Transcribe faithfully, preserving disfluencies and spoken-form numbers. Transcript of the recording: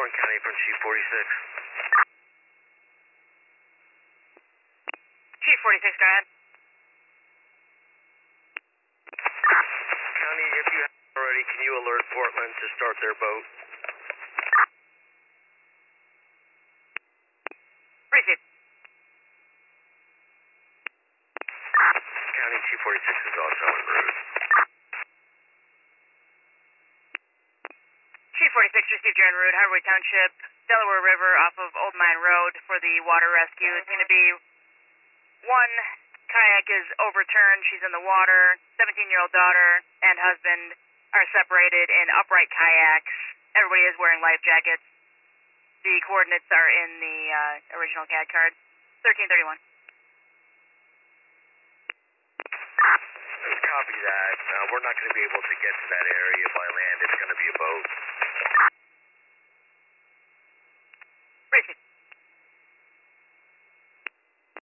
one County from Chief forty-six. Chief forty-six, go ahead. County, if you haven't already, can you alert Portland to start their boat? Appreciate it. County Chief forty-six is also en route. Chief forty-six received your en route, Hardaway Township, Delaware River off of Old Mine Road for the water rescue. It's going to be one kayak is overturned. She's in the water. seventeen-year-old daughter and husband are separated in upright kayaks. Everybody is wearing life jackets. The coordinates are in the uh, original C A D card. thirteen thirty-one. Copy that. Uh, we're not going to be able to get to that area by land. It's going to be a boat.